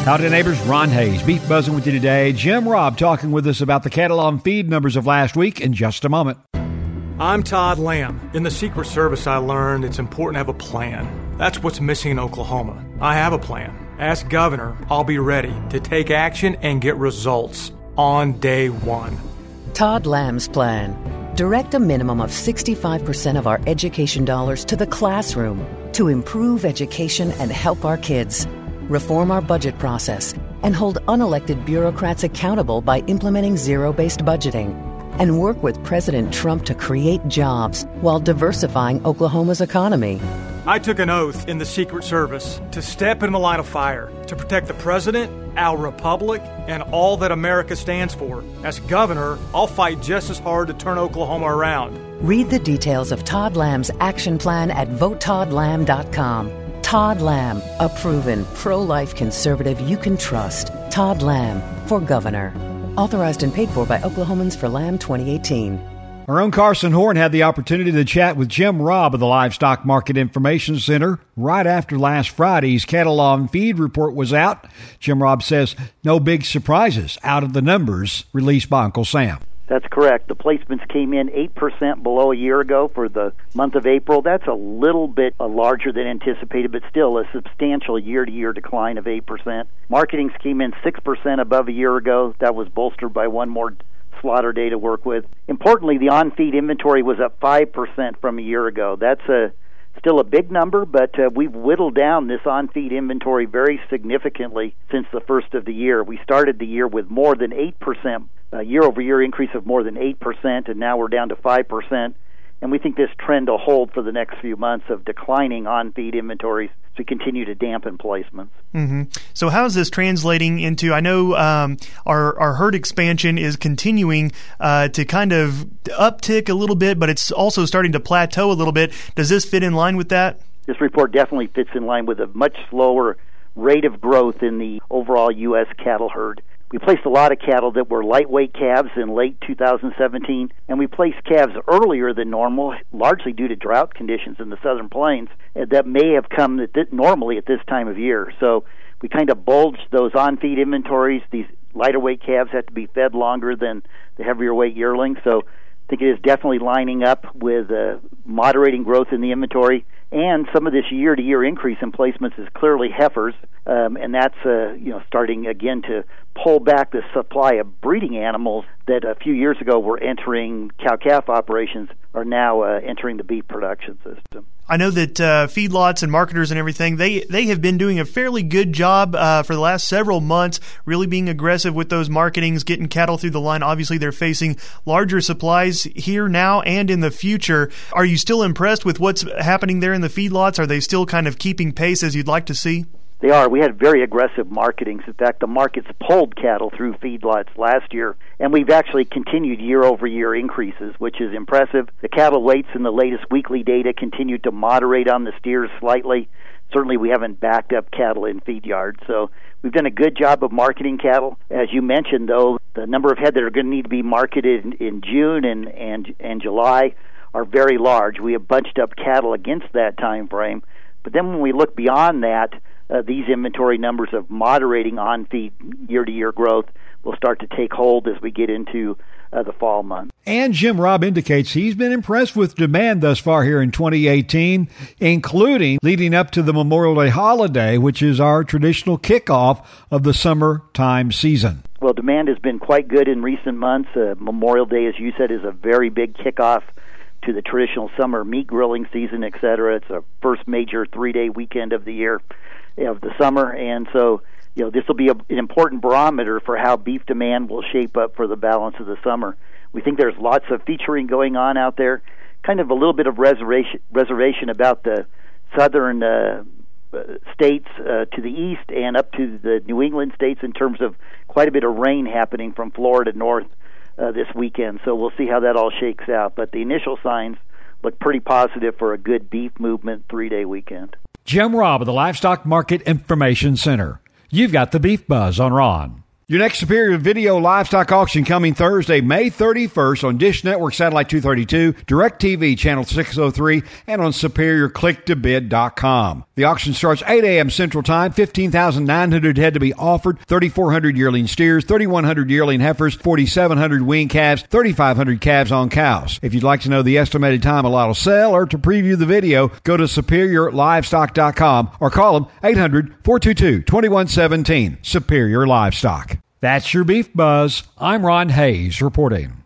Howdy, neighbors. Ron Hayes, Beef Buzzing with you today. Jim Robb talking with us about the cattle on feed numbers of last week in just a moment. I'm Todd Lamb. In the Secret Service, I learned it's important to have a plan. That's what's missing in Oklahoma. I have a plan. As governor, I'll be ready to take action and get results on day one. Todd Lamb's plan. Direct a minimum of 65% of our education dollars to the classroom to improve education and help our kids. Reform our budget process and hold unelected bureaucrats accountable by implementing zero-based budgeting. And work with President Trump to create jobs while diversifying Oklahoma's economy. I took an oath in the Secret Service to step in the line of fire to protect the president, our republic, and all that America stands for. As governor, I'll fight just as hard to turn Oklahoma around. Read the details of Todd Lamb's action plan at VoteToddLamb.com. Todd Lamb, a proven pro-life conservative you can trust. Todd Lamb for governor. Authorized and paid for by Oklahomans for Lamb 2018. Our own Carson Horn had the opportunity to chat with Jim Robb of the Livestock Market Information Center right after last Friday's cattle on feed report was out. Jim Robb says no big surprises out of the numbers released by Uncle Sam. That's correct. The placements came in 8% below a year ago for the month of April. That's a little bit larger than anticipated, but still a substantial year-to-year decline of 8%. Marketings came in 6% above a year ago. That was bolstered by one more slaughter day to work with. Importantly, the on-feed inventory was up 5% from a year ago. That's still a big number, but we've whittled down this on-feed inventory very significantly since the first of the year. We started the year with more than 8%, a year-over-year increase of more than 8%, and now we're down to 5%. And we think this trend will hold for the next few months of declining on-feed inventories to continue to dampen placements. Mm-hmm. So how is this translating into, I know our herd expansion is continuing to kind of uptick a little bit, but it's also starting to plateau a little bit. Does this fit in line with that? This report definitely fits in line with a much slower rate of growth in the overall U.S. cattle herd. We placed a lot of cattle that were lightweight calves in late 2017, and we placed calves earlier than normal, largely due to drought conditions in the southern plains that may have come normally at this time of year. So we kind of bulged those on-feed inventories. These lighter weight calves have to be fed longer than the heavier weight yearlings. So I think it is definitely lining up with moderating growth in the inventory. And some of this year-to-year increase in placements is clearly heifers, and that's starting again to pull back the supply of breeding animals that a few years ago were entering cow-calf operations are now entering the beef production system. I know that feedlots and marketers and everything, they have been doing a fairly good job for the last several months, really being aggressive with those marketings, getting cattle through the line. Obviously, they're facing larger supplies here now and in the future. Are you still impressed with what's happening there in the feedlots? Are they still kind of keeping pace as you'd like to see? They are. We had very aggressive marketings. In fact, the markets pulled cattle through feedlots last year, and we've actually continued year-over-year increases, which is impressive. The cattle weights in the latest weekly data continued to moderate on the steers slightly. Certainly, we haven't backed up cattle in feed yards, so we've done a good job of marketing cattle. As you mentioned, though, the number of head that are going to need to be marketed in June and July are very large. We have bunched up cattle against that time frame. But then when we look beyond that, these inventory numbers of moderating on-feed year-to-year growth will start to take hold as we get into the fall months. And Jim Robb indicates he's been impressed with demand thus far here in 2018, including leading up to the Memorial Day holiday, which is our traditional kickoff of the summertime season. Well, demand has been quite good in recent months. Memorial Day, as you said, is a very big kickoff to the traditional summer meat grilling season, et cetera. It's our first major 3-day weekend of the year, of the summer, and so this will be an important barometer for how beef demand will shape up for the balance of the summer. We think there's lots of featuring going on out there, kind of a little bit of reservation about the southern states to the east and up to the New England states in terms of quite a bit of rain happening from Florida north this weekend. So we'll see how that all shakes out, but the initial signs look pretty positive for a good beef movement 3-day weekend. Jim Robb of the Livestock Market Information Center. You've got the Beef Buzz on Ron. Your next Superior Video livestock auction coming Thursday, May 31st on Dish Network Satellite 232, DirecTV Channel 603, and on SuperiorClickToBid.com. The auction starts 8 a.m. Central Time, 15,900 head to be offered, 3,400 yearling steers, 3,100 yearling heifers, 4,700 wean calves, 3,500 calves on cows. If you'd like to know the estimated time a lot will sell or to preview the video, go to SuperiorLivestock.com or call them 800-422-2117. Superior Livestock. That's your Beef Buzz. I'm Ron Hayes reporting.